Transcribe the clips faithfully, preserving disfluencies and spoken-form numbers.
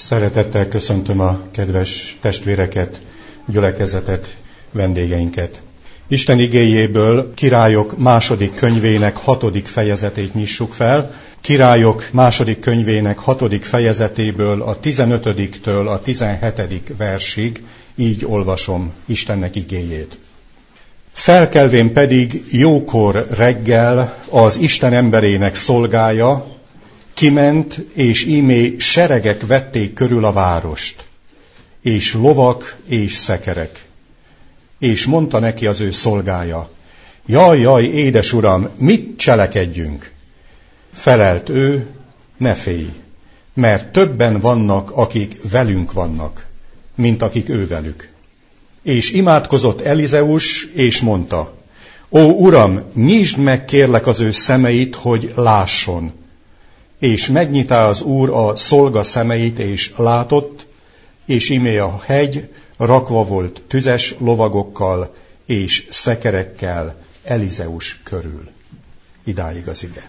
Szeretettel köszöntöm a kedves testvéreket, gyülekezetet, vendégeinket. Isten igéjéből Királyok második könyvének hatodik fejezetét nyissuk fel. Királyok második könyvének hatodik fejezetéből a tizenötödiktől a tizenhetedik versig így olvasom Istennek igéjét. Felkelvén pedig jókor reggel az Isten emberének szolgája kiment, és ímé seregek vették körül a várost, és lovak és szekerek. És mondta neki az ő szolgája: jaj, jaj, édes uram, mit cselekedjünk? Felelt ő: ne félj, mert többen vannak, akik velünk vannak, mint akik ő velük. És imádkozott Elizeus, és mondta: ó, uram, nyisd meg kérlek az ő szemeit, hogy lásson. És megnyitá az Úr a szolga szemeit, és látott, és imé a hegy rakva volt tüzes lovagokkal és szekerekkel Elizeus körül. Idáig az ige.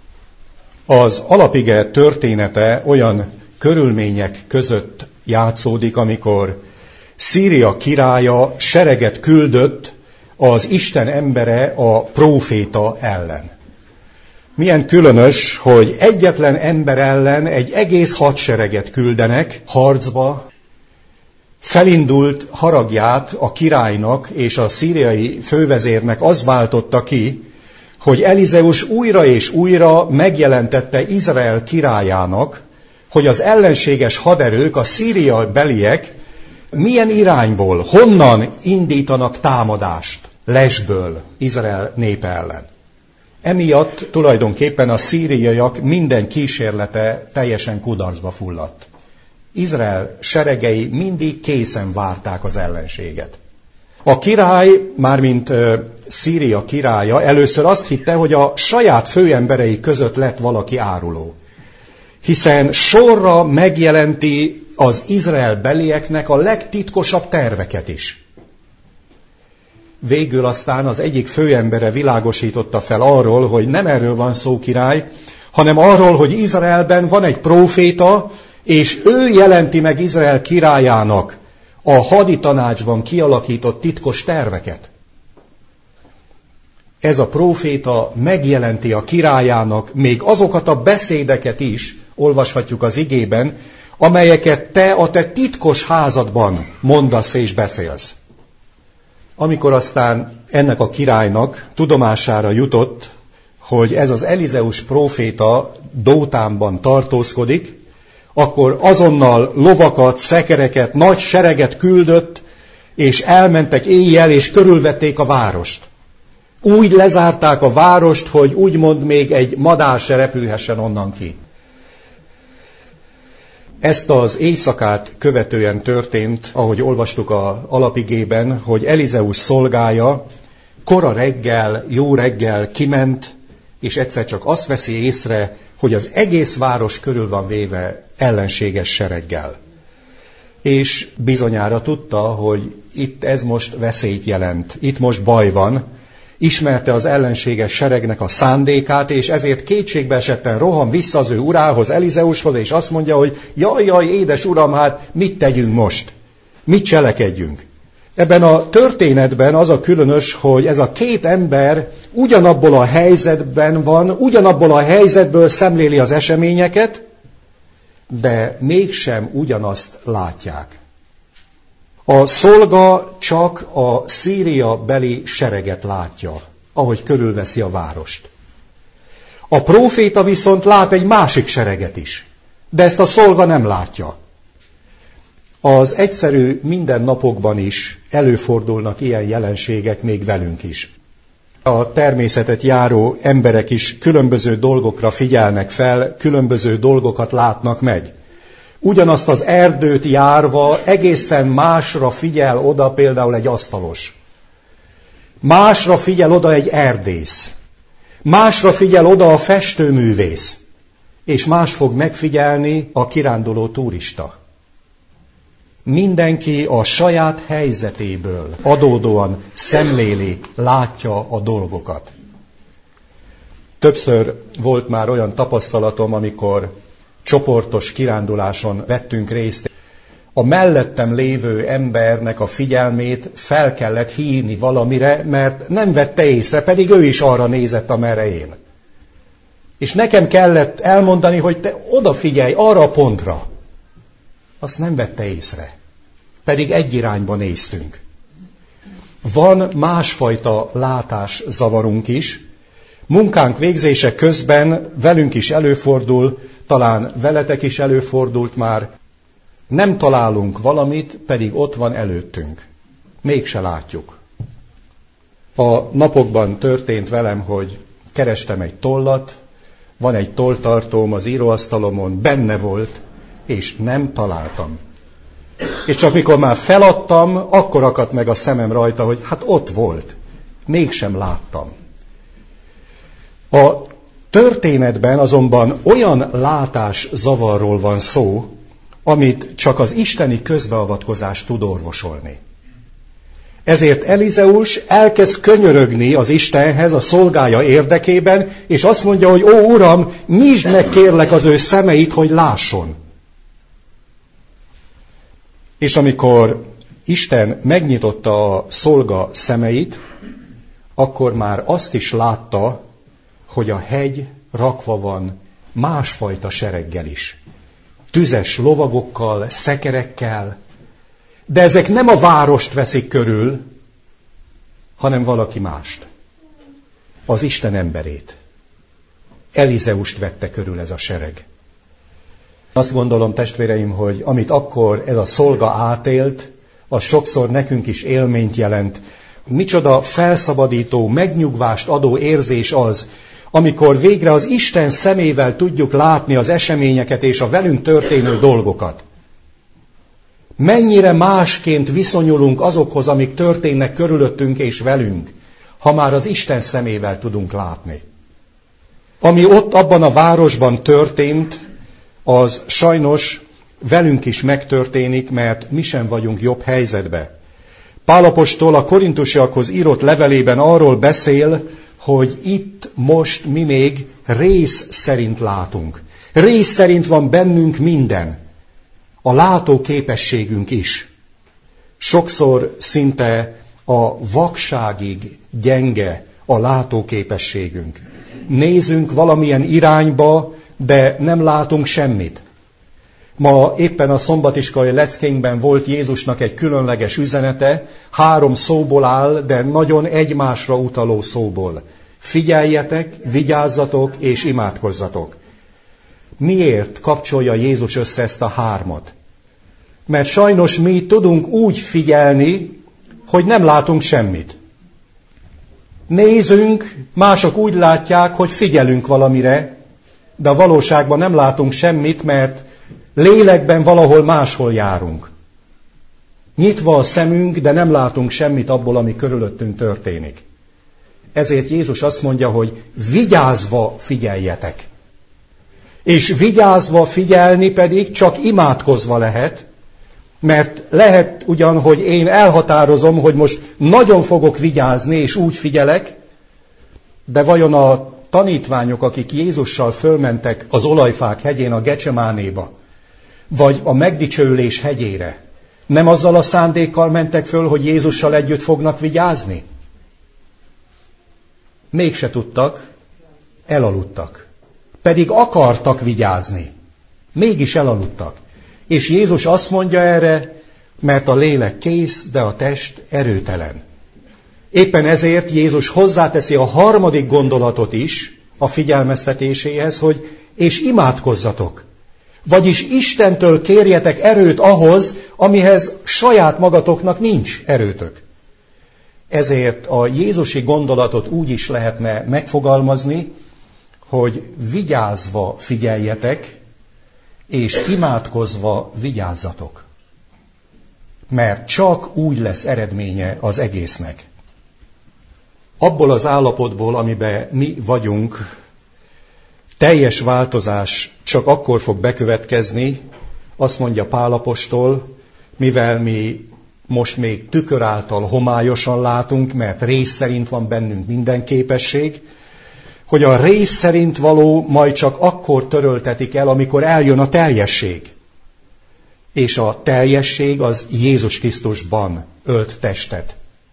Az alapige története olyan körülmények között játszódik, amikor Szíria királya sereget küldött az Isten embere, a próféta ellen. Milyen különös, hogy egyetlen ember ellen egy egész hadsereget küldenek harcba. Felindult haragját a királynak és a szíriai fővezérnek az váltotta ki, hogy Elizeus újra és újra megjelentette Izrael királyának, hogy az ellenséges haderők, a szíriai beliek milyen irányból, honnan indítanak támadást lesből Izrael népe ellen. Emiatt tulajdonképpen a szíriaiak minden kísérlete teljesen kudarcba fulladt. Izrael seregei mindig készen várták az ellenséget. A király, mármint uh, Szíria királya először azt hitte, hogy a saját főemberei között lett valaki áruló. Hiszen sorra megjelenti az Izrael belieknek a legtitkosabb terveket is. Végül aztán az egyik főembere világosította fel arról, hogy nem erről van szó, király, hanem arról, hogy Izraelben van egy próféta, és ő jelenti meg Izrael királyának a haditanácsban kialakított titkos terveket. Ez a próféta megjelenti a királyának még azokat a beszédeket is, olvashatjuk az igében, amelyeket te a te titkos házadban mondasz és beszélsz. Amikor aztán ennek a királynak tudomására jutott, hogy ez az Elizeus próféta Dótánban tartózkodik, akkor azonnal lovakat, szekereket, nagy sereget küldött, és elmentek éjjel, és körülvették a várost. Úgy lezárták a várost, hogy úgymond még egy madár se repülhessen onnan ki. Ezt az éjszakát követően történt, ahogy olvastuk az alapigében, hogy Elizeus szolgája kora reggel, jó reggel kiment, és egyszer csak azt veszi észre, hogy az egész város körül van véve ellenséges sereggel. És bizonyára tudta, hogy itt ez most veszélyt jelent, itt most baj van, ismerte az ellenséges seregnek a szándékát, és ezért kétségbe esetten rohan vissza az ő urához, Elizeushoz, és azt mondja, hogy jaj, jaj, édes uram, hát mit tegyünk most? Mit cselekedjünk? Ebben a történetben az a különös, hogy ez a két ember ugyanabból a helyzetben van, ugyanabból a helyzetből szemléli az eseményeket, de mégsem ugyanazt látják. A szolga csak a Szíria beli sereget látja, ahogy körülveszi a várost. A próféta viszont lát egy másik sereget is, de ezt a szolga nem látja. Az egyszerű mindennapokban is előfordulnak ilyen jelenségek még velünk is. A természetet járó emberek is különböző dolgokra figyelnek fel, különböző dolgokat látnak meg. Ugyanazt az erdőt járva egészen másra figyel oda például egy asztalos. Másra figyel oda egy erdész. Másra figyel oda a festőművész. És más fog megfigyelni a kiránduló turista. Mindenki a saját helyzetéből adódóan szemléli, látja a dolgokat. Többször volt már olyan tapasztalatom, amikor csoportos kiránduláson vettünk részt. A mellettem lévő embernek a figyelmét fel kellett hívni valamire, mert nem vette észre, pedig ő is arra nézett, amerre én. És nekem kellett elmondani, hogy te odafigyelj arra a pontra. Azt nem vette észre. Pedig egy irányba néztünk. Van másfajta látászavarunk is. Munkánk végzése közben velünk is előfordul, talán veletek is előfordult már. Nem találunk valamit, pedig ott van előttünk. Mégse látjuk. A napokban történt velem, hogy kerestem egy tollat, van egy tolltartóm az íróasztalomon, benne volt, és nem találtam. És csak mikor már feladtam, akkor akadt meg a szemem rajta, hogy hát ott volt. Mégsem láttam. A történetben azonban olyan látászavarról van szó, amit csak az isteni közbeavatkozás tud orvosolni. Ezért Elizeus elkezd könyörögni az Istenhez a szolgája érdekében, és azt mondja, hogy ó, Uram, nyisd meg kérlek az ő szemeit, hogy lásson. És amikor Isten megnyitotta a szolga szemeit, akkor már azt is látta, hogy a hegy rakva van másfajta sereggel is. Tüzes lovagokkal, szekerekkel, de ezek nem a várost veszik körül, hanem valaki mást. Az Isten emberét. Elizeust vette körül ez a sereg. Azt gondolom, testvéreim, hogy amit akkor ez a szolga átélt, az sokszor nekünk is élményt jelent. Micsoda felszabadító, megnyugvást adó érzés az, amikor végre az Isten szemével tudjuk látni az eseményeket és a velünk történő dolgokat. Mennyire másként viszonyulunk azokhoz, amik történnek körülöttünk és velünk, ha már az Isten szemével tudunk látni. Ami ott abban a városban történt, az sajnos velünk is megtörténik, mert mi sem vagyunk jobb helyzetbe. Pál apostol a korintusiakhoz írott levelében arról beszél, hogy itt most mi még rész szerint látunk. Rész szerint van bennünk minden. A látó képességünk is. Sokszor szinte a vakságig gyenge a látó képességünk. Nézünk valamilyen irányba, de nem látunk semmit. Ma éppen a szombatiskolai leckénkben volt Jézusnak egy különleges üzenete, három szóból áll, de nagyon egymásra utaló szóból. Figyeljetek, vigyázzatok és imádkozzatok. Miért kapcsolja Jézus össze ezt a hármat? Mert sajnos mi tudunk úgy figyelni, hogy nem látunk semmit. Nézünk, mások úgy látják, hogy figyelünk valamire, de a valóságban nem látunk semmit, mert lélekben valahol máshol járunk. Nyitva a szemünk, de nem látunk semmit abból, ami körülöttünk történik. Ezért Jézus azt mondja, hogy vigyázva figyeljetek. És vigyázva figyelni pedig csak imádkozva lehet, mert lehet ugyan, hogy én elhatározom, hogy most nagyon fogok vigyázni, és úgy figyelek, de vajon a tanítványok, akik Jézussal fölmentek az olajfák hegyén, a Gecsemánéba, vagy a megdicsőülés hegyére, nem azzal a szándékkal mentek föl, hogy Jézussal együtt fognak vigyázni? Mégse tudtak, elaludtak. Pedig akartak vigyázni. Mégis elaludtak. És Jézus azt mondja erre, mert a lélek kész, de a test erőtelen. Éppen ezért Jézus hozzáteszi a harmadik gondolatot is a figyelmeztetéséhez, hogy és imádkozzatok. Vagyis Istentől kérjetek erőt ahhoz, amihez saját magatoknak nincs erőtök. Ezért a jézusi gondolatot úgy is lehetne megfogalmazni, hogy vigyázva figyeljetek, és imádkozva vigyázzatok. Mert csak úgy lesz eredménye az egésznek. Abból az állapotból, amiben mi vagyunk, teljes változás csak akkor fog bekövetkezni, azt mondja Pál apostol, mivel mi most még tükör által homályosan látunk, mert rész szerint van bennünk minden képesség, hogy a rész szerint való majd csak akkor töröltetik el, amikor eljön a teljesség. És a teljesség az Jézus Krisztusban ölt testet.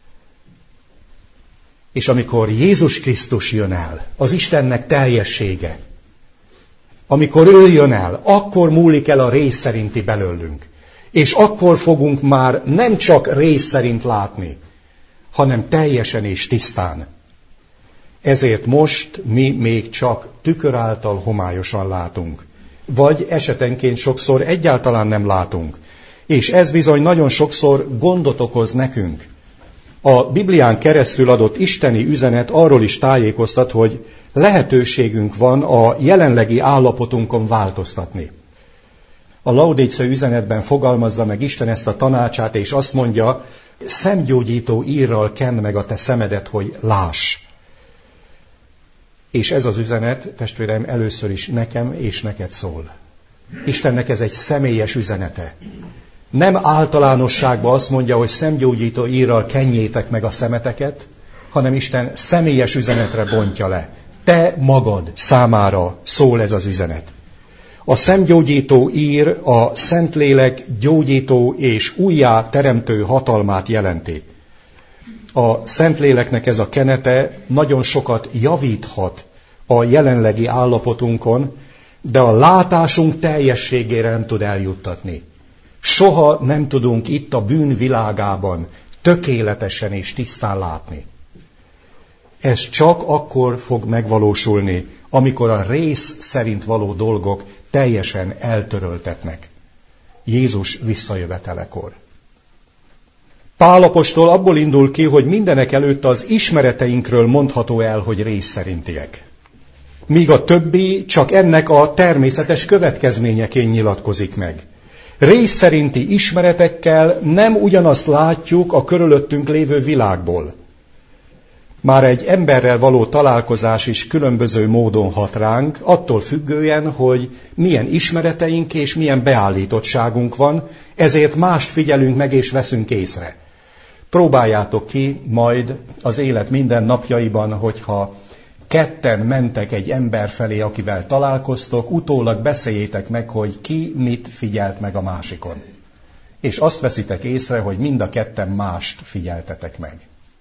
És amikor Jézus Krisztus jön el, az Istennek teljessége, amikor ő jön el, akkor múlik el a rész szerinti belőlünk. És akkor fogunk már nem csak rész szerint látni, hanem teljesen és tisztán. Ezért most mi még csak tükör által homályosan látunk. Vagy esetenként sokszor egyáltalán nem látunk. És ez bizony nagyon sokszor gondot okoz nekünk. A Biblián keresztül adott isteni üzenet arról is tájékoztat, hogy lehetőségünk van a jelenlegi állapotunkon változtatni. A Laudécei üzenetben fogalmazza meg Isten ezt a tanácsát, és azt mondja, szemgyógyító írral kend meg a te szemedet, hogy láss. És ez az üzenet, testvéreim, először is nekem és neked szól. Istennek ez egy személyes üzenete. Nem általánosságban azt mondja, hogy szemgyógyító írral kenjétek meg a szemeteket, hanem Isten személyes üzenetre bontja le. Te magad számára szól ez az üzenet. A szemgyógyító ír a Szentlélek gyógyító és újjá teremtő hatalmát jelenti. A Szentléleknek ez a kenete nagyon sokat javíthat a jelenlegi állapotunkon, de a látásunk teljességére nem tud eljuttatni. Soha nem tudunk itt a bűn világában tökéletesen és tisztán látni. Ez csak akkor fog megvalósulni, amikor a rész szerint való dolgok teljesen eltöröltetnek. Jézus visszajövetelekor. Pál apostol abból indul ki, hogy mindenek előtt az ismereteinkről mondható el, hogy rész szerintiek. Míg a többi csak ennek a természetes következményeként nyilatkozik meg. Rész szerinti ismeretekkel nem ugyanazt látjuk a körülöttünk lévő világból. Már egy emberrel való találkozás is különböző módon hat ránk, attól függően, hogy milyen ismereteink és milyen beállítottságunk van, ezért mást figyelünk meg és veszünk észre. Próbáljátok ki majd az élet minden napjaiban, hogyha ketten mentek egy ember felé, akivel találkoztok, utólag beszéljétek meg, hogy ki mit figyelt meg a másikon. És azt veszitek észre, hogy mind a ketten mást figyeltetek meg.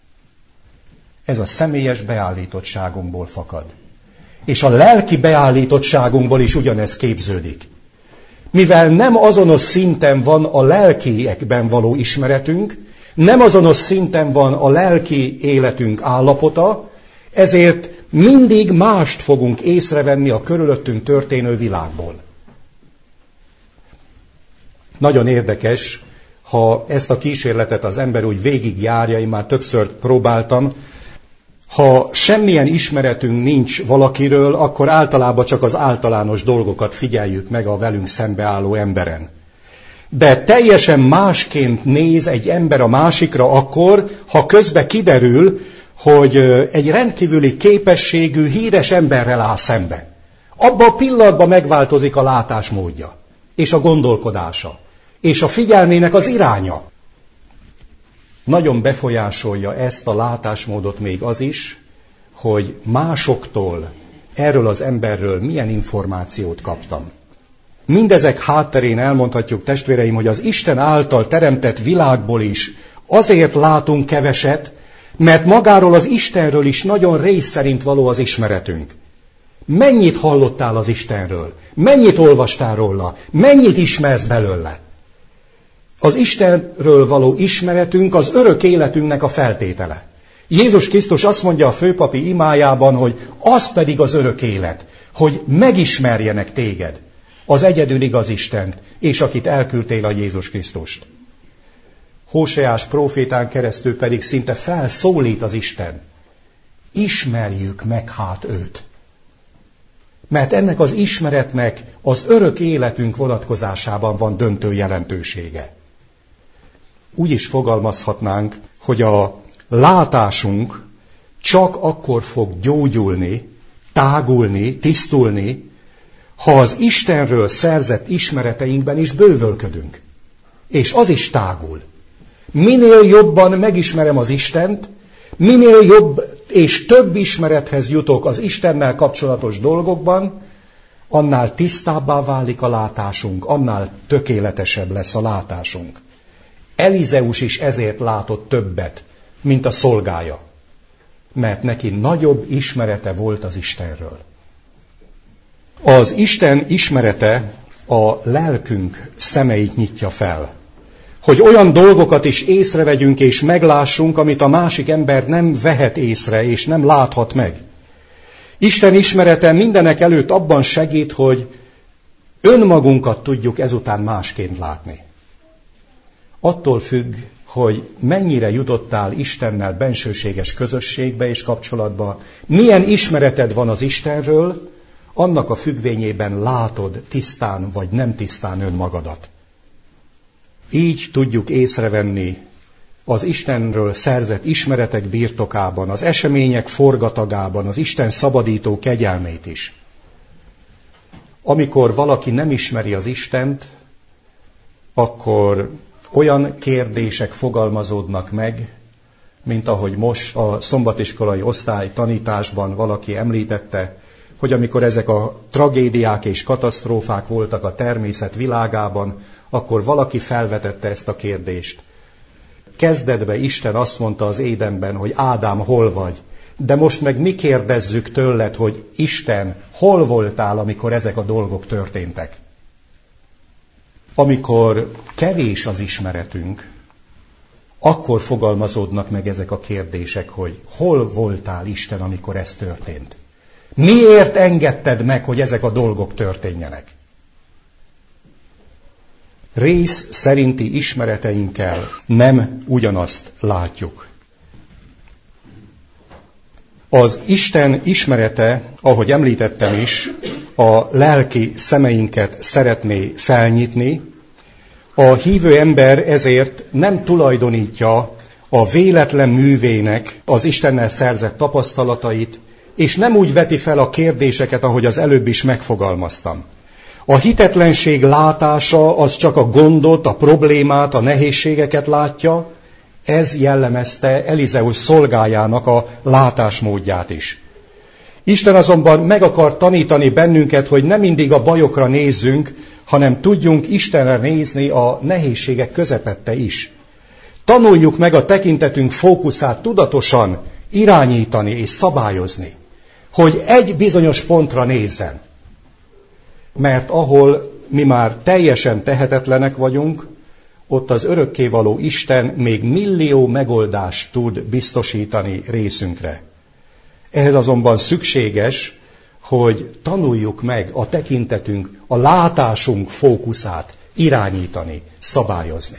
Ez a személyes beállítottságunkból fakad. És a lelki beállítottságunkból is ugyanez képződik. Mivel nem azonos szinten van a lelkiekben való ismeretünk, nem azonos szinten van a lelki életünk állapota, ezért mindig mást fogunk észrevenni a körülöttünk történő világból. Nagyon érdekes, ha ezt a kísérletet az ember úgy végigjárja, én már többször próbáltam, ha semmilyen ismeretünk nincs valakiről, akkor általában csak az általános dolgokat figyeljük meg a velünk szembeálló emberen. De teljesen másként néz egy ember a másikra akkor, ha közbe kiderül, hogy egy rendkívüli képességű, híres emberrel áll szembe. Abban a pillanatban megváltozik a látásmódja, és a gondolkodása, és a figyelmének az iránya. Nagyon befolyásolja ezt a látásmódot még az is, hogy másoktól erről az emberről milyen információt kaptam. Mindezek hátterén elmondhatjuk, testvéreim, hogy az Isten által teremtett világból is azért látunk keveset, mert magáról az Istenről is nagyon rész szerint való az ismeretünk. Mennyit hallottál az Istenről? Mennyit olvastál róla? Mennyit ismersz belőle? Az Istenről való ismeretünk az örök életünknek a feltétele. Jézus Krisztus azt mondja a főpapi imájában, hogy az pedig az örök élet, hogy megismerjenek téged, az egyedül igaz Istent, és akit elküldtél, a Jézus Krisztust. Hóseás prófétán keresztül pedig szinte felszólít az Isten. Ismerjük meg hát őt. Mert ennek az ismeretnek az örök életünk vonatkozásában van döntő jelentősége. Úgy is fogalmazhatnánk, hogy a látásunk csak akkor fog gyógyulni, tágulni, tisztulni, ha az Istenről szerzett ismereteinkben is bővölködünk. És az is tágul. Minél jobban megismerem az Istent, minél jobb és több ismerethez jutok az Istennel kapcsolatos dolgokban, annál tisztábbá válik a látásunk, annál tökéletesebb lesz a látásunk. Elizeus is ezért látott többet, mint a szolgája, mert neki nagyobb ismerete volt az Istenről. Az Isten ismerete a lelkünk szemeit nyitja fel, hogy olyan dolgokat is észrevegyünk és meglássunk, amit a másik ember nem vehet észre és nem láthat meg. Isten ismerete mindenek előtt abban segít, hogy önmagunkat tudjuk ezután másként látni. Attól függ, hogy mennyire jutottál Istennel bensőséges közösségbe és kapcsolatba, milyen ismereted van az Istenről, annak a függvényében látod tisztán vagy nem tisztán önmagadat. Így tudjuk észrevenni az Istenről szerzett ismeretek birtokában, az események forgatagában, az Isten szabadító kegyelmét is. Amikor valaki nem ismeri az Istent, akkor olyan kérdések fogalmazódnak meg, mint ahogy most a szombatiskolai osztály tanításban valaki említette, hogy amikor ezek a tragédiák és katasztrófák voltak a természet világában, akkor valaki felvetette ezt a kérdést. Kezdetben Isten azt mondta az Édenben, hogy Ádám, hol vagy? De most meg mi kérdezzük tőled, hogy Isten, hol voltál, amikor ezek a dolgok történtek? Amikor kevés az ismeretünk, akkor fogalmazódnak meg ezek a kérdések, hogy hol voltál, Isten, amikor ez történt? Miért engedted meg, hogy ezek a dolgok történjenek? Rész szerinti ismereteinkkel nem ugyanazt látjuk. Az Isten ismerete, ahogy említettem is, a lelki szemeinket szeretné felnyitni. A hívő ember ezért nem tulajdonítja a véletlen művének az Istennel szerzett tapasztalatait, és nem úgy veti fel a kérdéseket, ahogy az előbb is megfogalmaztam. A hitetlenség látása az csak a gondot, a problémát, a nehézségeket látja, ez jellemezte Elizeus szolgájának a látásmódját is. Isten azonban meg akar tanítani bennünket, hogy nem mindig a bajokra nézzünk, hanem tudjunk Istenre nézni a nehézségek közepette is. Tanuljuk meg a tekintetünk fókuszát tudatosan irányítani és szabályozni, hogy egy bizonyos pontra nézzen. Mert ahol mi már teljesen tehetetlenek vagyunk, ott az örökkévaló Isten még millió megoldást tud biztosítani részünkre. Ehhez azonban szükséges, hogy tanuljuk meg a tekintetünk, a látásunk fókuszát irányítani, szabályozni.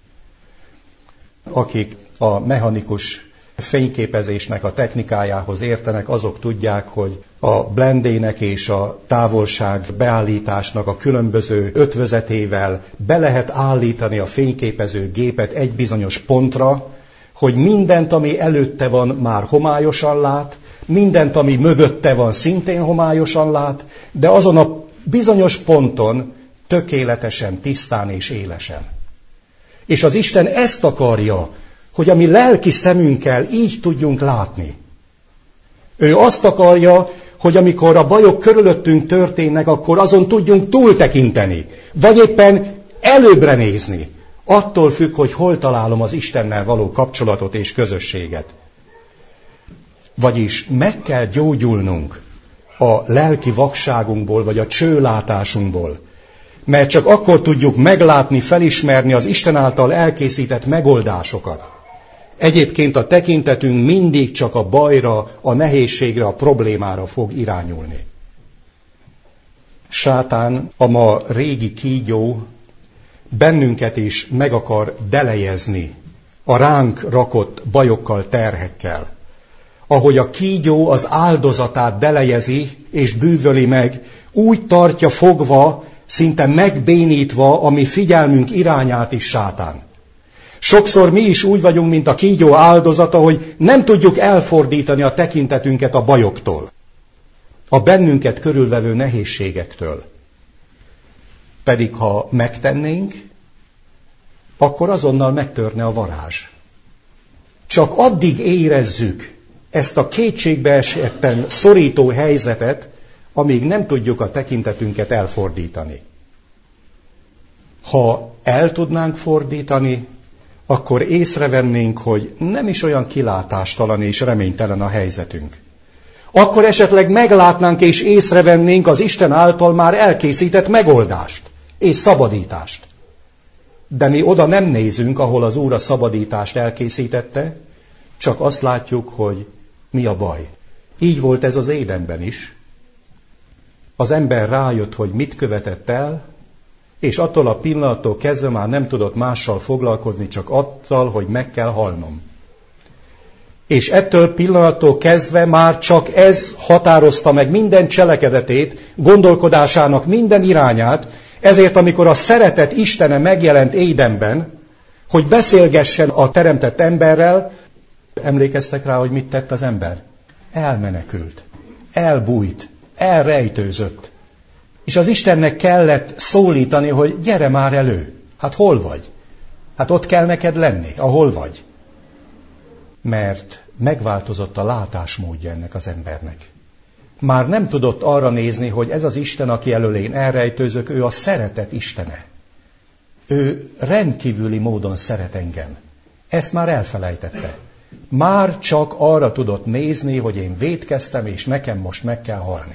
Akik a mechanikus fényképezésnek a technikájához értenek, azok tudják, hogy a blendének és a távolság beállításnak a különböző ötvözetével be lehet állítani a fényképező gépet egy bizonyos pontra, hogy mindent, ami előtte van, már homályosan lát, mindent, ami mögötte van, szintén homályosan lát, de azon a bizonyos ponton tökéletesen, tisztán és élesen. És az Isten ezt akarja, hogy a mi lelki szemünkkel így tudjunk látni. Ő azt akarja, hogy amikor a bajok körülöttünk történnek, akkor azon tudjunk túltekinteni, vagy éppen előbbre nézni. Attól függ, hogy hol találom az Istennel való kapcsolatot és közösséget. Vagyis meg kell gyógyulnunk a lelki vakságunkból, vagy a csőlátásunkból. Mert csak akkor tudjuk meglátni, felismerni az Isten által elkészített megoldásokat. Egyébként a tekintetünk mindig csak a bajra, a nehézségre, a problémára fog irányulni. Sátán, a ma régi kígyó, bennünket is meg akar delejezni a ránk rakott bajokkal, terhekkel. Ahogy a kígyó az áldozatát delejezi és bűvöli meg, úgy tartja fogva, szinte megbénítva a mi figyelmünk irányát is sátán. Sokszor mi is úgy vagyunk, mint a kígyó áldozata, hogy nem tudjuk elfordítani a tekintetünket a bajoktól, a bennünket körülvevő nehézségektől. Pedig ha megtennénk, akkor azonnal megtörne a varázs. Csak addig érezzük ezt a kétségbeesetten szorító helyzetet, amíg nem tudjuk a tekintetünket elfordítani. Ha el tudnánk fordítani, akkor észrevennénk, hogy nem is olyan kilátástalan és reménytelen a helyzetünk. Akkor esetleg meglátnánk és észrevennénk az Isten által már elkészített megoldást és szabadítást. De mi oda nem nézünk, ahol az Úr a szabadítást elkészítette, csak azt látjuk, hogy mi a baj. Így volt ez az Édenben is. Az ember rájött, hogy mit követett el, és attól a pillanattól kezdve már nem tudott mással foglalkozni, csak attól, hogy meg kell halnom. És ettől pillanattól kezdve már csak ez határozta meg minden cselekedetét, gondolkodásának minden irányát, ezért amikor a szeretet Istene megjelent Édenben, hogy beszélgessen a teremtett emberrel, emlékeztek rá, hogy mit tett az ember? Elmenekült, elbújt, elrejtőzött. És az Istennek kellett szólítani, hogy gyere már elő. Hát hol vagy? Hát ott kell neked lenni, ahol vagy. Mert megváltozott a látásmódja ennek az embernek. Már nem tudott arra nézni, hogy ez az Isten, aki elől én elrejtőzök, ő a szeretet Istene. Ő rendkívüli módon szeret engem. Ezt már elfelejtette. Már csak arra tudott nézni, hogy én vétkeztem, és nekem most meg kell halni.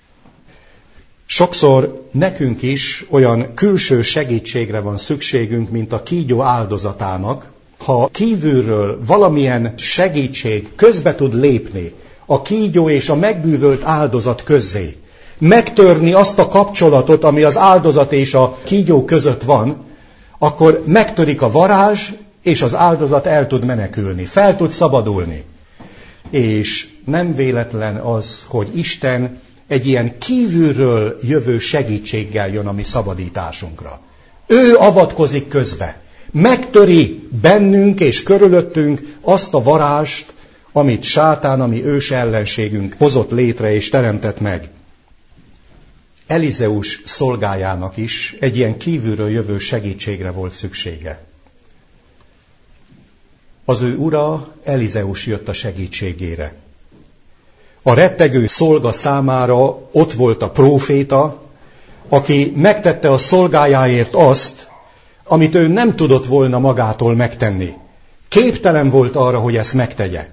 Sokszor nekünk is olyan külső segítségre van szükségünk, mint a kígyó áldozatának. Ha kívülről valamilyen segítség közbe tud lépni a kígyó és a megbűvölt áldozat közzé, megtörni azt a kapcsolatot, ami az áldozat és a kígyó között van, akkor megtörik a varázs, és az áldozat el tud menekülni, fel tud szabadulni. És nem véletlen az, hogy Isten egy ilyen kívülről jövő segítséggel jön a mi szabadításunkra. Ő avatkozik közbe, megtöri bennünk és körülöttünk azt a varázst, amit sátán, ami ős ellenségünk hozott létre és teremtett meg. Elizeus szolgájának is egy ilyen kívülről jövő segítségre volt szüksége. Az ő ura, Elizeus jött a segítségére. A rettegő szolga számára ott volt a próféta, aki megtette a szolgájáért azt, amit ő nem tudott volna magától megtenni. Képtelen volt arra, hogy ezt megtegye.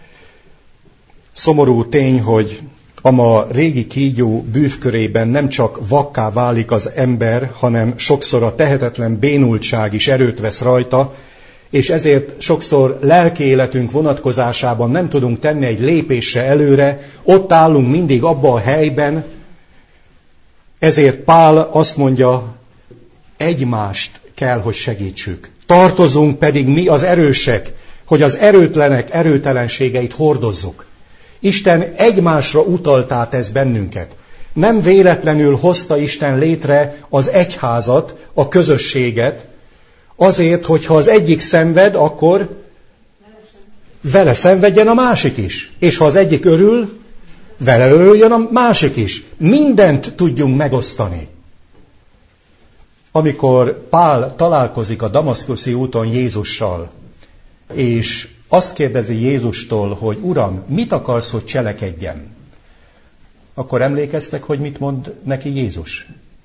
Szomorú tény, hogy a ma régi kígyó bűvkörében nem csak vakká válik az ember, hanem sokszor a tehetetlen bénultság is erőt vesz rajta, és ezért sokszor lelki életünk vonatkozásában nem tudunk tenni egy lépésre előre, ott állunk mindig abban a helyben, ezért Pál azt mondja, egymást kell, hogy segítsük. Tartozunk pedig mi az erősek, hogy az erőtlenek erőtelenségeit hordozzuk. Isten egymásra utaltá tesz bennünket. Nem véletlenül hozta Isten létre az egyházat, a közösséget, azért, hogyha az egyik szenved, akkor vele szenvedjen a másik is. És ha az egyik örül, vele örüljön a másik is. Mindent tudjunk megosztani. Amikor Pál találkozik a damaszkuszi úton Jézussal, és azt kérdezi Jézustól, hogy Uram, mit akarsz, hogy cselekedjem? Akkor emlékeztek, hogy mit mond neki Jézus?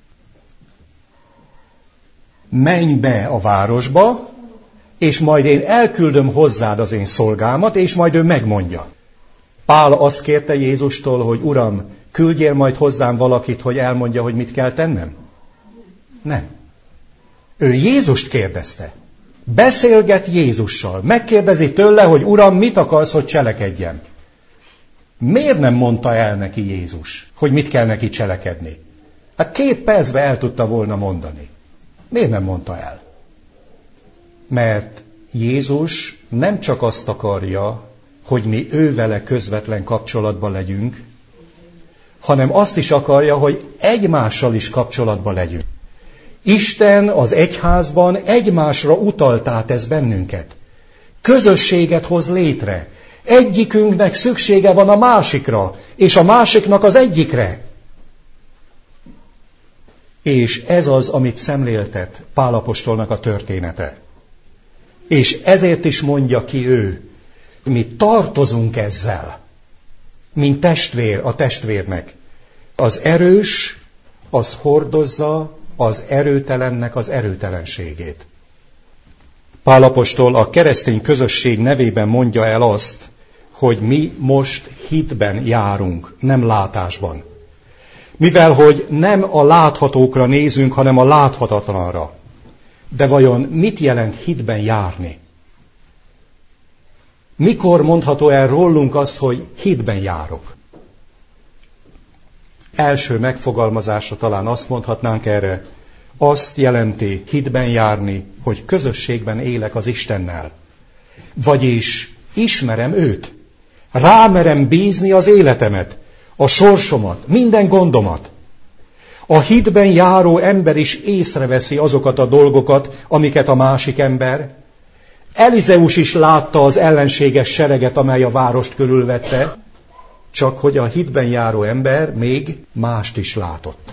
Menj be a városba, és majd én elküldöm hozzád az én szolgámat, és majd ő megmondja. Pál azt kérte Jézustól, hogy Uram, küldjél majd hozzám valakit, hogy elmondja, hogy mit kell tennem? Nem. Ő Jézust kérdezte. Beszélget Jézussal. Megkérdezi tőle, hogy Uram, mit akarsz, hogy cselekedjem? Miért nem mondta el neki Jézus, hogy mit kell neki cselekedni? Hát két percben el tudta volna mondani. Miért nem mondta el? Mert Jézus nem csak azt akarja, hogy mi ővele közvetlen kapcsolatban legyünk, hanem azt is akarja, hogy egymással is kapcsolatban legyünk. Isten az egyházban egymásra utaltá tesz bennünket. Közösséget hoz létre. Egyikünknek szüksége van a másikra, és a másiknak az egyikre. És ez az, amit szemléltet Pál apostolnak a története. És ezért is mondja ki ő, Mi tartozunk ezzel, mint testvér a testvérnek. Az erős, az hordozza az erőtelennek az erőtelenségét. Pál apostol a keresztény közösség nevében mondja el azt, hogy mi most hitben járunk, nem látásban. Mivel, hogy nem a láthatókra nézünk, hanem a láthatatlanra. De vajon mit jelent hitben járni? Mikor mondható el rólunk azt, hogy hitben járok? Első megfogalmazásra talán azt mondhatnánk erre, azt jelenti hitben járni, hogy közösségben élek az Istennel. Vagyis ismerem őt. Rámerem bízni az életemet, a sorsomat, minden gondomat. A hitben járó ember is észreveszi azokat a dolgokat, amiket a másik ember. Elizeus is látta az ellenséges sereget, amely a várost körülvette, csak hogy a hitben járó ember még mást is látott.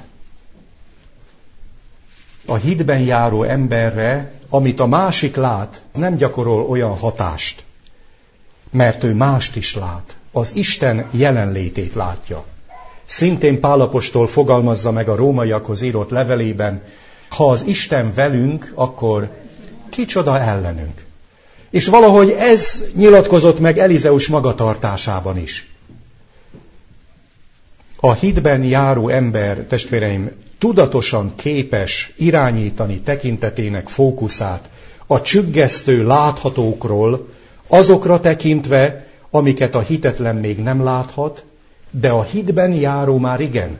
A hitben járó emberre, amit a másik lát, nem gyakorol olyan hatást, mert ő mást is lát. Az Isten jelenlétét látja. Szintén Pál apostol fogalmazza meg a rómaiakhoz írott levelében, ha az Isten velünk, akkor kicsoda ellenünk. És valahogy ez nyilatkozott meg Elizeus magatartásában is. A hitben járó ember, testvéreim, tudatosan képes irányítani tekintetének fókuszát a csüggesztő láthatókról, azokra tekintve, amiket a hitetlen még nem láthat, de a hitben járó már igen.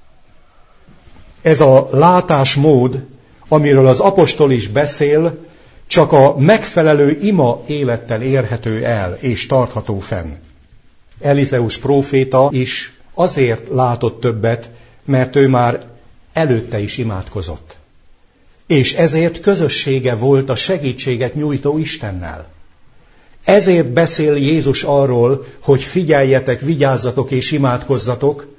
Ez a látásmód, amiről az apostol is beszél, csak a megfelelő ima élettel érhető el és tartható fenn. Elizeus próféta is azért látott többet, mert ő már előtte is imádkozott. És ezért közössége volt a segítséget nyújtó Istennel. Ezért beszél Jézus arról, hogy figyeljetek, vigyázzatok és imádkozzatok,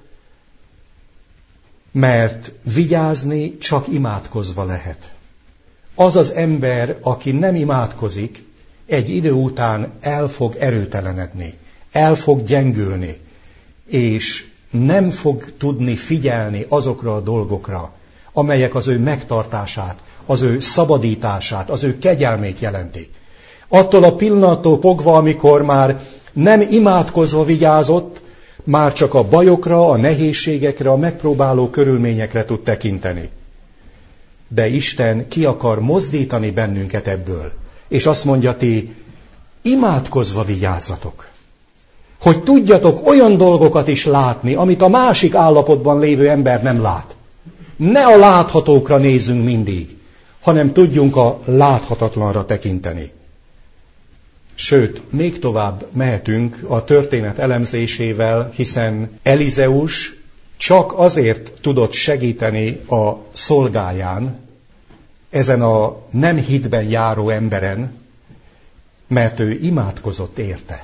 mert vigyázni csak imádkozva lehet. Az az ember, aki nem imádkozik, egy idő után el fog erőtelenedni, el fog gyengülni, és nem fog tudni figyelni azokra a dolgokra, amelyek az ő megtartását, az ő szabadítását, az ő kegyelmét jelentik. Attól a pillanattól fogva, amikor már nem imádkozva vigyázott, már csak a bajokra, a nehézségekre, a megpróbáló körülményekre tud tekinteni. De Isten ki akar mozdítani bennünket ebből, és azt mondja, ti imádkozva vigyázzatok. Hogy tudjatok olyan dolgokat is látni, amit a másik állapotban lévő ember nem lát. Ne a láthatókra nézzünk mindig, hanem tudjunk a láthatatlanra tekinteni. Sőt, még tovább mehetünk a történet elemzésével, hiszen Elizeus csak azért tudott segíteni a szolgáján, ezen a nem hitben járó emberen, mert ő imádkozott érte.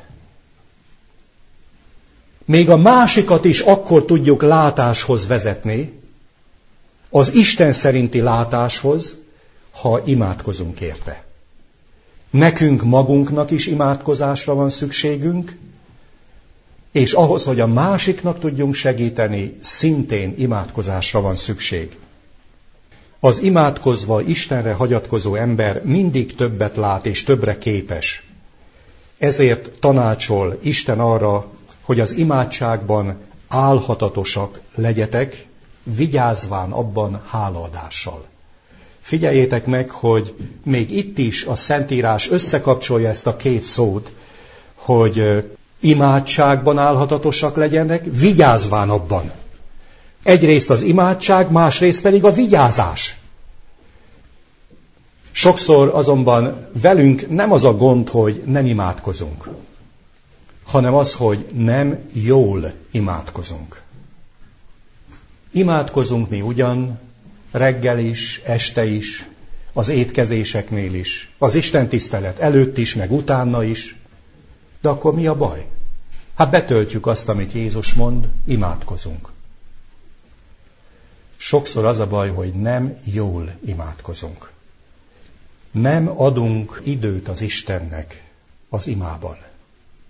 Még a másikat is akkor tudjuk látáshoz vezetni, az Isten szerinti látáshoz, ha imádkozunk érte. Nekünk magunknak is imádkozásra van szükségünk, és ahhoz, hogy a másiknak tudjunk segíteni, szintén imádkozásra van szükség. Az imádkozva Istenre hagyatkozó ember mindig többet lát és többre képes. Ezért tanácsol Isten arra, hogy az imádságban álhatatosak legyetek, vigyázván abban hálaadással. Figyeljétek meg, hogy még itt is a Szentírás összekapcsolja ezt a két szót, hogy imádságban álhatatosak legyenek, vigyázván abban. Egyrészt az imádság, másrészt pedig a vigyázás. Sokszor azonban velünk nem az a gond, hogy nem imádkozunk, hanem az, hogy nem jól imádkozunk. Imádkozunk mi ugyan, reggel is, este is, az étkezéseknél is, az istentisztelet előtt is, meg utána is. De akkor mi a baj? Hát betöltjük azt, amit Jézus mond, imádkozunk. Sokszor az a baj, hogy nem jól imádkozunk. Nem adunk időt az Istennek az imában.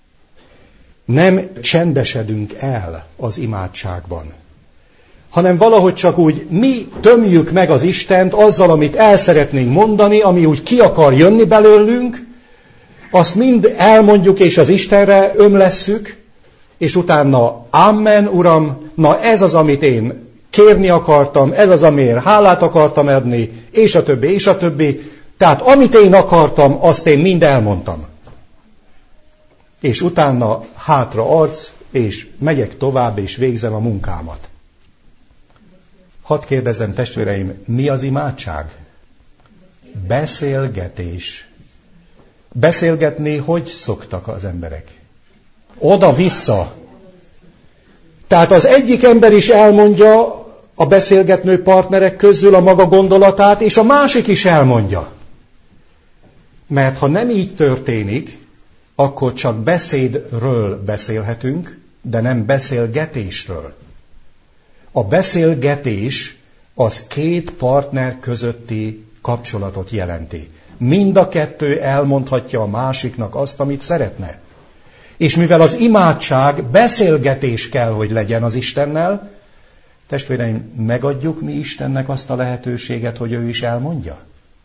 Nem csendesedünk el az imádságban, hanem valahogy csak úgy mi tömjük meg az Istent azzal, amit el szeretnénk mondani, ami úgy ki akar jönni belőlünk, azt mind elmondjuk, és az Istenre ömlesszük, és utána Amen, Uram, na ez az, amit én kérni akartam, ez az, amiért hálát akartam adni, és a többi, és a többi. Tehát amit én akartam, azt én mind elmondtam. És utána hátra arc, és megyek tovább, és végzem a munkámat. Hadd kérdezzem, testvéreim, mi az imádság? Beszélgetés. Beszélgetni hogy szoktak az emberek? Oda-vissza. Tehát az egyik ember is elmondja a beszélgető partnerek közül a maga gondolatát, és a másik is elmondja. Mert ha nem így történik, akkor csak beszédről beszélhetünk, de nem beszélgetésről. A beszélgetés az két partner közötti kapcsolatot jelenti. Mind a kettő elmondhatja a másiknak azt, amit szeretne. És mivel az imádság beszélgetés kell, hogy legyen az Istennel, testvéreim, megadjuk mi Istennek azt a lehetőséget, hogy ő is elmondja?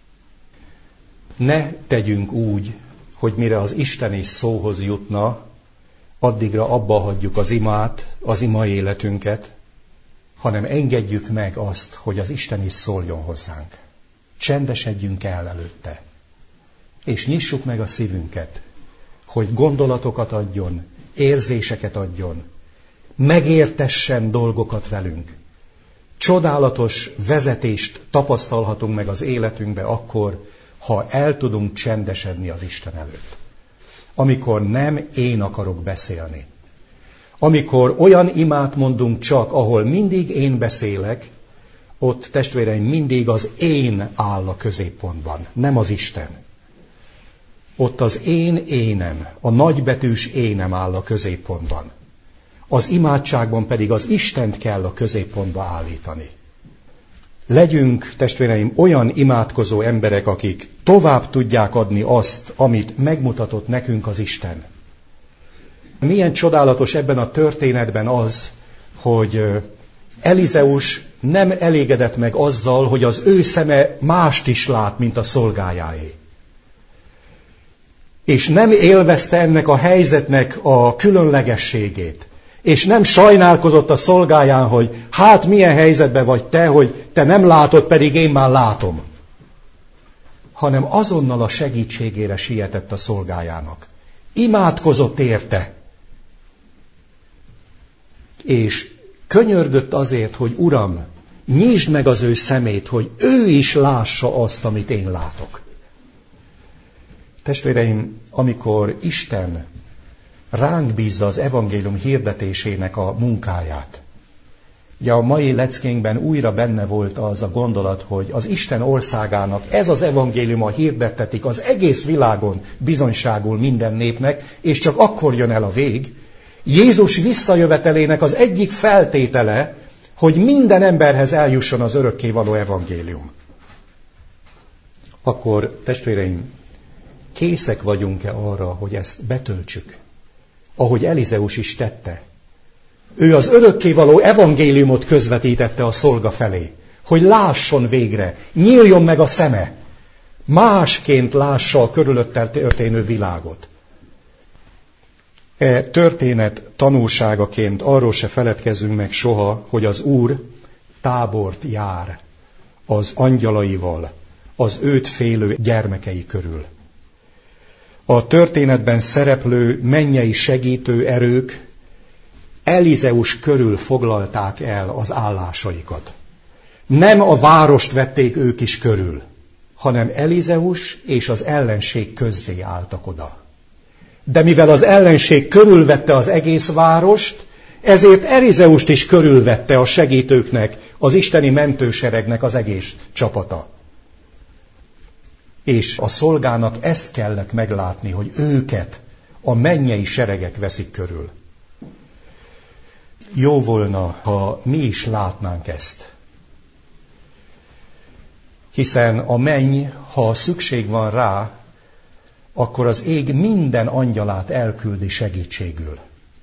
Ne tegyünk úgy, hogy mire az isteni szóhoz jutna, addigra abba hagyjuk az imát, az ima életünket, hanem engedjük meg azt, hogy az Isten is szóljon hozzánk. Csendesedjünk el előtte, és nyissuk meg a szívünket, hogy gondolatokat adjon, érzéseket adjon, megértessen dolgokat velünk. Csodálatos vezetést tapasztalhatunk meg az életünkbe akkor, ha el tudunk csendesedni az Isten előtt. Amikor nem én akarok beszélni. Amikor olyan imát mondunk csak, ahol mindig én beszélek, ott, testvéreim, mindig az én áll a középpontban, nem az Isten. Ott az én énem, a nagybetűs énem áll a középpontban. Az imádságban pedig az Istent kell a középpontba állítani. Legyünk, testvéreim, olyan imádkozó emberek, akik tovább tudják adni azt, amit megmutatott nekünk az Isten. Milyen csodálatos ebben a történetben az, hogy Elizeus nem elégedett meg azzal, hogy az ő szeme mást is lát, mint a szolgájáé. És nem élvezte ennek a helyzetnek a különlegességét. És nem sajnálkozott a szolgáján, hogy hát milyen helyzetben vagy te, hogy te nem látod, pedig én már látom. Hanem azonnal a segítségére sietett a szolgájának. Imádkozott érte. És könyörgött azért, hogy Uram, nyisd meg az ő szemét, hogy ő is lássa azt, amit én látok. Testvéreim, amikor Isten ránk bízza az evangélium hirdetésének a munkáját. Ugye a mai leckénkben újra benne volt az a gondolat, hogy az Isten országának ez az evangéliuma hirdettetik az egész világon bizonyságul minden népnek, és csak akkor jön el a vég. Jézus visszajövetelének az egyik feltétele, hogy minden emberhez eljusson az örökkévaló evangélium. Akkor, testvéreim, készek vagyunk-e arra, hogy ezt betöltsük? Ahogy Elizeus is tette. Ő az örökkévaló evangéliumot közvetítette a szolga felé, hogy lásson végre, nyíljon meg a szeme, másként lássa a körülöttel történő világot. E történet tanulságaként arról se feledkezzünk meg soha, hogy az Úr tábort jár az angyalaival, az őt félő gyermekei körül. A történetben szereplő mennyei segítő erők Elizeus körül foglalták el az állásaikat. Nem a várost vették ők is körül, hanem Elizeus és az ellenség közzé álltak oda. De mivel az ellenség körülvette az egész várost, ezért Elizeust is körülvette a segítőknek, az isteni mentőseregnek az egész csapata. És a szolgának ezt kellett meglátni, hogy őket a mennyei seregek veszik körül. Jó volna, ha mi is látnánk ezt. Hiszen a menny, ha szükség van rá, akkor az ég minden angyalát elküldi segítségül.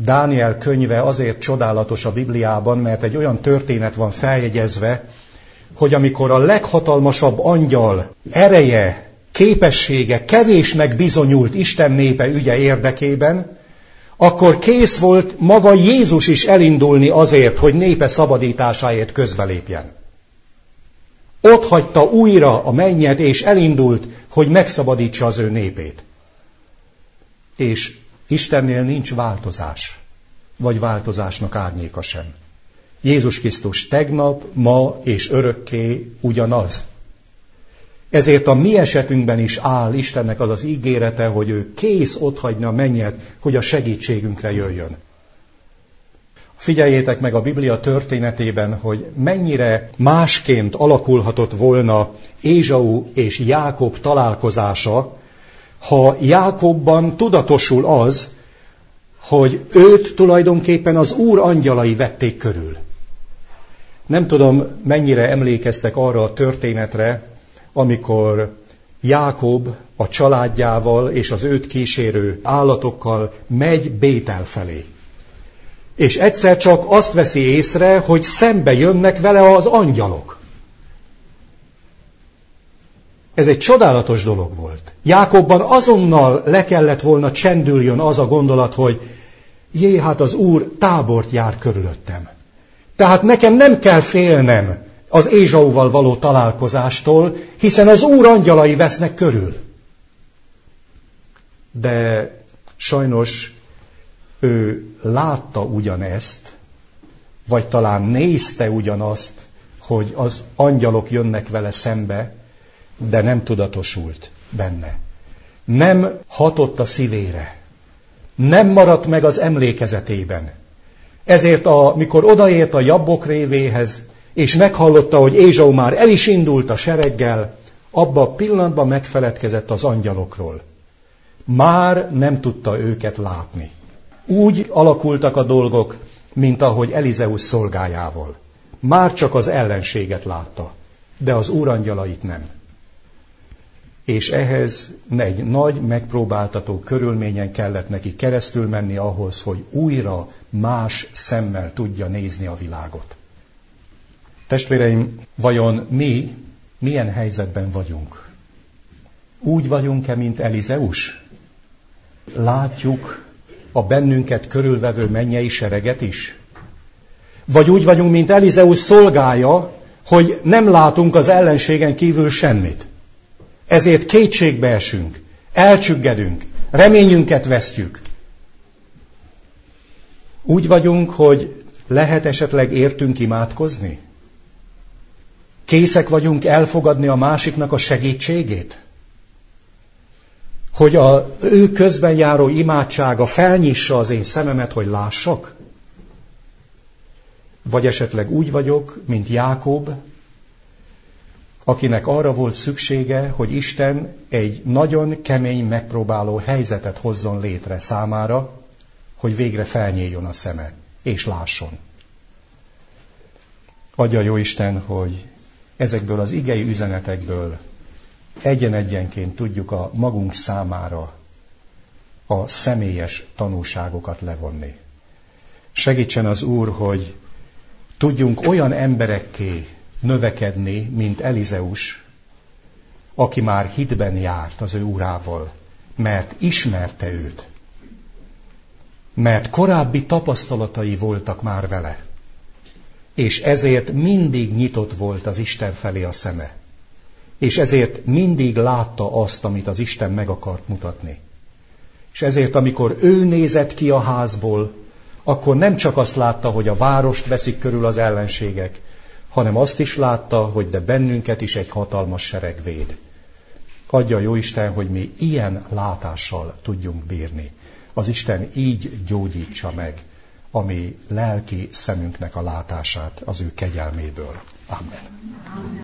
Dániel könyve azért csodálatos a Bibliában, mert egy olyan történet van feljegyezve, hogy amikor a leghatalmasabb angyal ereje, képessége kevésnek bizonyult Isten népe ügye érdekében, akkor kész volt maga Jézus is elindulni azért, hogy népe szabadításáért közbelépjen. Ott hagyta újra a mennyet, és elindult, hogy megszabadítsa az ő népét. És Istennél nincs változás, vagy változásnak árnyéka sem. Jézus Krisztus tegnap, ma és örökké ugyanaz. Ezért a mi esetünkben is áll Istennek az az ígérete, hogy ő kész otthagyni a mennyet, hogy a segítségünkre jöjjön. Figyeljétek meg a Biblia történetében, hogy mennyire másként alakulhatott volna Ézsau és Jákob találkozása, ha Jákobban tudatosul az, hogy őt tulajdonképpen az Úr angyalai vették körül. Nem tudom, mennyire emlékeztek arra a történetre, amikor Jákob a családjával és az őt kísérő állatokkal megy Bétel felé. És egyszer csak azt veszi észre, hogy szembe jönnek vele az angyalok. Ez egy csodálatos dolog volt. Jákobban azonnal le kellett volna csendüljön az a gondolat, hogy jé, hát az Úr tábort jár körülöttem. Tehát nekem nem kell félnem az Ézsauval való találkozástól, hiszen az Úr angyalai vesznek körül. De sajnos ő látta ugyanezt, vagy talán nézte ugyanazt, hogy az angyalok jönnek vele szembe, de nem tudatosult benne. Nem hatott a szívére. Nem maradt meg az emlékezetében. Ezért, amikor odaért a Jabbok révéhez, és meghallotta, hogy Ézsau már el is indult a sereggel, abban a pillanatban megfeledkezett az angyalokról. Már nem tudta őket látni. Úgy alakultak a dolgok, mint ahogy Elizeus szolgájával. Már csak az ellenséget látta, de az úrangyalait nem. És ehhez egy nagy megpróbáltató körülményen kellett neki keresztül menni ahhoz, hogy újra más szemmel tudja nézni a világot. Testvéreim, vajon mi milyen helyzetben vagyunk? Úgy vagyunk-e, mint Elizeus? Látjuk a bennünket körülvevő mennyei sereget is? Vagy úgy vagyunk, mint Elizeus szolgája, hogy nem látunk az ellenségen kívül semmit? Ezért kétségbe esünk, elcsüggedünk, reményünket vesztjük. Úgy vagyunk, hogy lehet esetleg értünk imádkozni? Készek vagyunk elfogadni a másiknak a segítségét? Hogy az ő közben járó imádsága felnyissa az én szememet, hogy lássak? Vagy esetleg úgy vagyok, mint Jákob, akinek arra volt szüksége, hogy Isten egy nagyon kemény, megpróbáló helyzetet hozzon létre számára, hogy végre felnyíljon a szeme, és lásson. Adja a Jóisten, hogy ezekből az igei üzenetekből egyen-egyenként tudjuk a magunk számára a személyes tanúságokat levonni. Segítsen az Úr, hogy tudjunk olyan emberekké növekedni, mint Elizeus, aki már hitben járt az ő urával, mert ismerte őt, mert korábbi tapasztalatai voltak már vele, és ezért mindig nyitott volt az Isten felé a szeme, és ezért mindig látta azt, amit az Isten meg akart mutatni. És ezért, amikor ő nézett ki a házból, akkor nem csak azt látta, hogy a várost veszik körül az ellenségek, hanem azt is látta, hogy de bennünket is egy hatalmas sereg véd. Adja a Jóisten, hogy mi ilyen látással tudjunk bírni. Az Isten így gyógyítsa meg a mi lelki szemünknek a látását az ő kegyelméből. Amen.